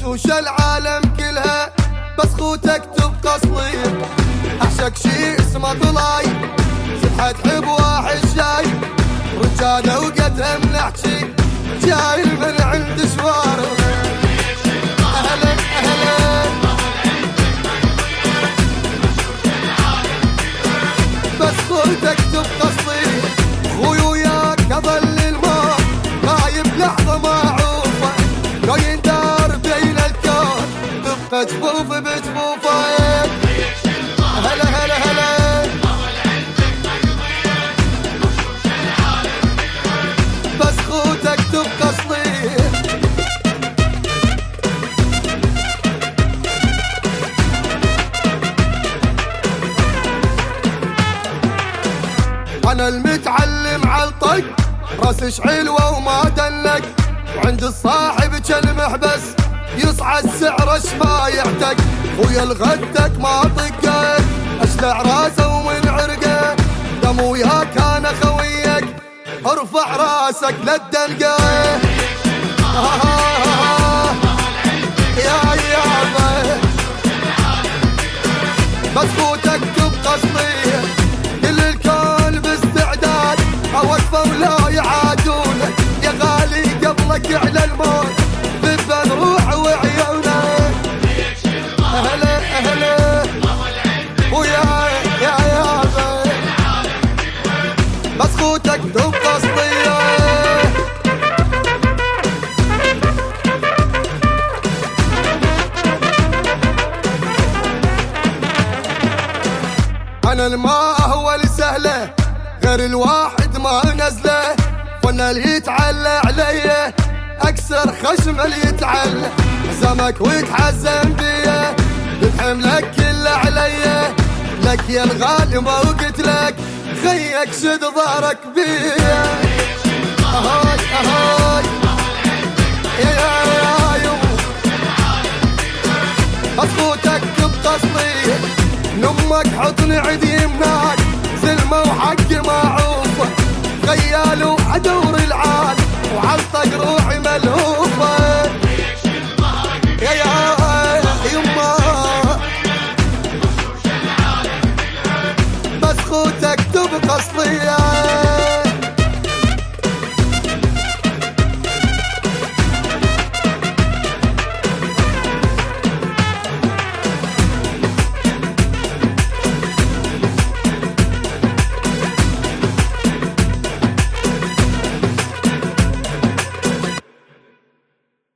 وشوش العالم كلها بس خوتك تبقى صليب. احشك شي اسمه طلاي سبحة تحب واحد جاي رجاله وقدها منحكي جاي من عند شوار. اهلا اهلا بس خوتك تبقى صليب. خوي وياك اظل الماء غايب لحظه معروفه لو يندار بين الكون تبقى جفوف بجفوفه. هلا هلا هلا بس خوتك تبقى صليب. انا المتعلم عالطق راسش حلوه وما دلق وعند الصاحب كلمه بس يصعد سعره ما يعتق. خويا الغدك ما طقك اشلع راسه ومن عرقه دم وياك انا خويك ارفع راسك للدلقه. يا يابا بس خوتك تبقى صليب. كل الكون باستعداد اوقفه ولا يعادونك يا غالي قبلك على الموت ذبن روح وعيونك. اهلا اهلا ويا يا يابا بس خوتك تبقى صليب. انا الماء هو السهله غير الواحد ما نزله وانا اللي يتعلى عليه اكسر خشم اللي يتعلى زمك ويتحزن بيه بحملك كله علي لك يا الغالي ما وقت لك خيك شد ظهرك بيه. اهاي اهاي يا يوم بس خوتك تبقى صليب. نمك حضن عدي يمناك زلمه وحق معروفه غيال وعدور العال وعالطق روحي ملهوف.